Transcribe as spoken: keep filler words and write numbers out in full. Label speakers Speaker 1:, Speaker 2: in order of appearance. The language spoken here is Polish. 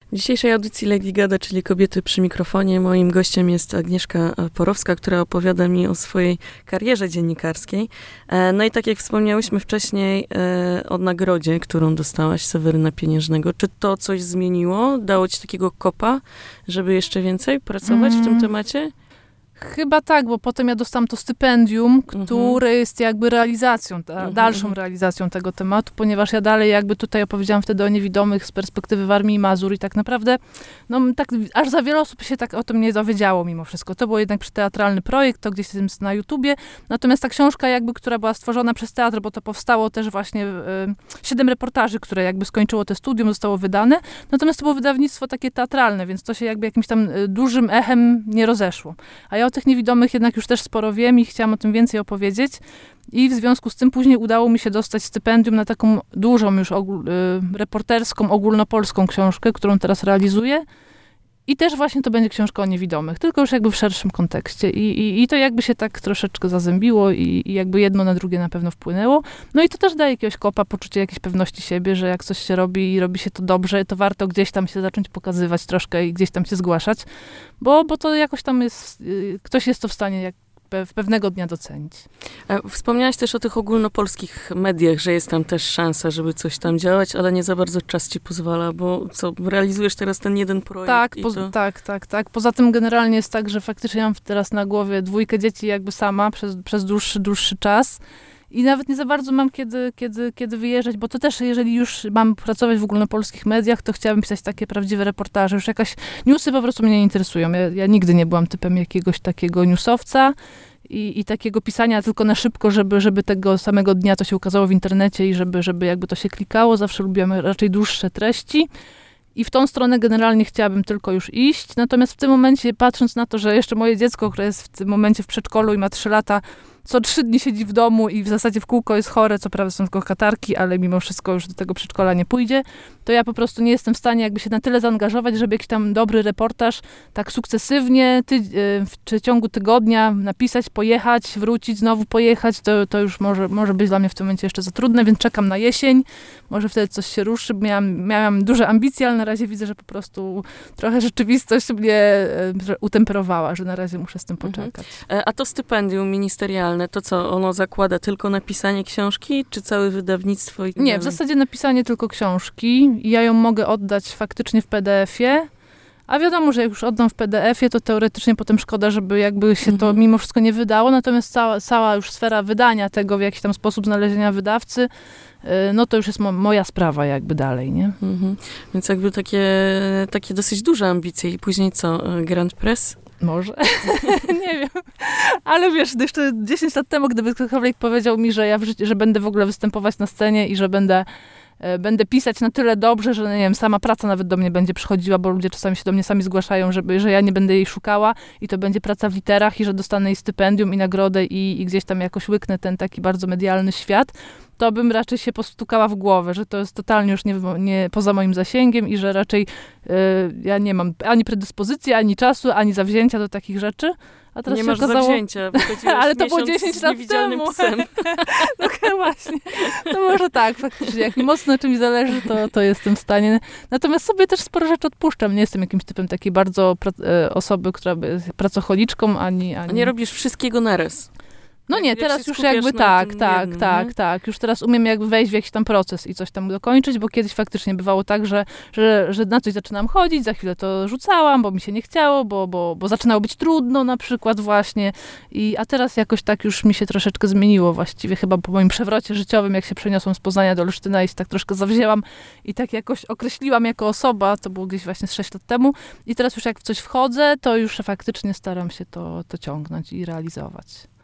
Speaker 1: W dzisiejszej audycji Lady Gada, czyli Kobiety przy mikrofonie, moim gościem jest Agnieszka Porowska, która opowiada mi o swojej karierze dziennikarskiej. No i tak jak wspomniałyśmy wcześniej o nagrodzie, którą dostałaś, Seweryna Pieniężnego. Czy to coś zmieniło? Dało ci takiego kopa, żeby jeszcze więcej pracować mm. w tym temacie?
Speaker 2: Chyba tak, bo potem ja dostałam to stypendium, które mhm. jest jakby realizacją, ta, mhm. dalszą realizacją tego tematu, ponieważ ja dalej jakby tutaj opowiedziałam wtedy o niewidomych z perspektywy Warmii i Mazur i tak naprawdę, no tak aż za wiele osób się tak o tym nie dowiedziało mimo wszystko. To był jednak teatralny projekt, to gdzieś jest na YouTubie, natomiast ta książka jakby, która była stworzona przez teatr, bo to powstało też właśnie y, siedem reportaży, które jakby skończyło te studium, zostało wydane, natomiast to było wydawnictwo takie teatralne, więc to się jakby jakimś tam y, dużym echem nie rozeszło. A ja o tych niewidomych jednak już też sporo wiem i chciałam o tym więcej opowiedzieć. I w związku z tym później udało mi się dostać stypendium na taką dużą już ogól, y, reporterską, ogólnopolską książkę, którą teraz realizuję. I też właśnie to będzie książka o niewidomych, tylko już jakby w szerszym kontekście. I, i, i to jakby się tak troszeczkę zazębiło i, i jakby jedno na drugie na pewno wpłynęło. No i to też daje jakiegoś kopa, poczucie jakiejś pewności siebie, że jak coś się robi i robi się to dobrze, to warto gdzieś tam się zacząć pokazywać troszkę i gdzieś tam się zgłaszać, bo, bo to jakoś tam jest, ktoś jest to w stanie jak w pewnego dnia docenić.
Speaker 1: Wspomniałaś też o tych ogólnopolskich mediach, że jest tam też szansa, żeby coś tam działać, ale nie za bardzo czas ci pozwala, bo co, realizujesz teraz ten jeden projekt?
Speaker 2: Tak,
Speaker 1: i
Speaker 2: po,
Speaker 1: to...
Speaker 2: tak, tak, tak. Poza tym generalnie jest tak, że faktycznie mam teraz na głowie dwójkę dzieci jakby sama przez, przez dłuższy, dłuższy czas. I nawet nie za bardzo mam kiedy, kiedy, kiedy wyjeżdżać, bo to też, jeżeli już mam pracować w ogólnopolskich mediach, to chciałabym pisać takie prawdziwe reportaże. Już jakaś newsy po prostu mnie nie interesują. Ja, ja nigdy nie byłam typem jakiegoś takiego newsowca i, i takiego pisania tylko na szybko, żeby, żeby tego samego dnia to się ukazało w internecie i żeby, żeby jakby to się klikało. Zawsze lubiłam raczej dłuższe treści. I w tą stronę generalnie chciałabym tylko już iść. Natomiast w tym momencie, patrząc na to, że jeszcze moje dziecko, które jest w tym momencie w przedszkolu i ma trzy lata, co trzy dni siedzi w domu i w zasadzie w kółko jest chore, co prawda są tylko katarki, ale mimo wszystko już do tego przedszkola nie pójdzie, to ja po prostu nie jestem w stanie jakby się na tyle zaangażować, żeby jakiś tam dobry reportaż tak sukcesywnie ty, w ciągu tygodnia napisać, pojechać, wrócić, znowu pojechać, to, to już może, może być dla mnie w tym momencie jeszcze za trudne, więc czekam na jesień, może wtedy coś się ruszy. Miałam, miałam duże ambicje, ale na razie widzę, że po prostu trochę rzeczywistość mnie utemperowała, że na razie muszę z tym poczekać.
Speaker 1: Mhm. A to stypendium ministerialne, to co, ono zakłada tylko napisanie książki, czy całe wydawnictwo? I
Speaker 2: Nie, w zasadzie napisanie tylko książki. Ja ją mogę oddać faktycznie w P D F-ie, a wiadomo, że jak już oddam w P D F-ie, to teoretycznie potem szkoda, żeby jakby się to mimo wszystko nie wydało, natomiast cała, cała już sfera wydania tego, w jakiś tam sposób znalezienia wydawcy, no to już jest mo- moja sprawa jakby dalej, nie?
Speaker 1: Mhm. Więc jakby takie, takie dosyć duże ambicje i później co, Grand Press?
Speaker 2: Może. Nie wiem. Ale wiesz, jeszcze dziesięć lat temu, gdyby ktokolwiek powiedział mi, że ja w życiu, że będę w ogóle występować na scenie i że będę, e, będę pisać na tyle dobrze, że nie wiem, sama praca nawet do mnie będzie przychodziła, bo ludzie czasami się do mnie sami zgłaszają, żeby, że ja nie będę jej szukała i to będzie praca w literach i że dostanę jej stypendium i nagrodę i, i gdzieś tam jakoś łyknę ten taki bardzo medialny świat, to bym raczej się postukała w głowę, że to jest totalnie już nie, nie poza moim zasięgiem i że raczej y, ja nie mam ani predyspozycji, ani czasu, ani zawzięcia do takich rzeczy. A teraz
Speaker 1: nie
Speaker 2: się
Speaker 1: masz
Speaker 2: okazało...
Speaker 1: zawzięcia,
Speaker 2: ale to było dziesięć lat temu.
Speaker 1: Psem.
Speaker 2: No właśnie. To może tak, faktycznie. Jak mi mocno czymś zależy, to, to jestem w stanie. Natomiast sobie też sporo rzeczy odpuszczam. Nie jestem jakimś typem takiej bardzo pra- osoby, która jest pracocholiczką, ani, ani...
Speaker 1: Nie robisz wszystkiego naraz.
Speaker 2: No nie,
Speaker 1: jak
Speaker 2: teraz już jakby tak, tak, jednym, tak, nie? tak. Już teraz umiem jakby wejść w jakiś tam proces i coś tam dokończyć, bo kiedyś faktycznie bywało tak, że, że, że na coś zaczynam chodzić, za chwilę to rzucałam, bo mi się nie chciało, bo, bo, bo zaczynało być trudno na przykład właśnie. I, a teraz jakoś tak już mi się troszeczkę zmieniło właściwie chyba po moim przewrocie życiowym, jak się przeniosłam z Poznania do Olsztyna i się tak troszkę zawzięłam i tak jakoś określiłam jako osoba, to było gdzieś właśnie z sześć lat temu i teraz już jak w coś wchodzę, to już faktycznie staram się to, to ciągnąć i realizować.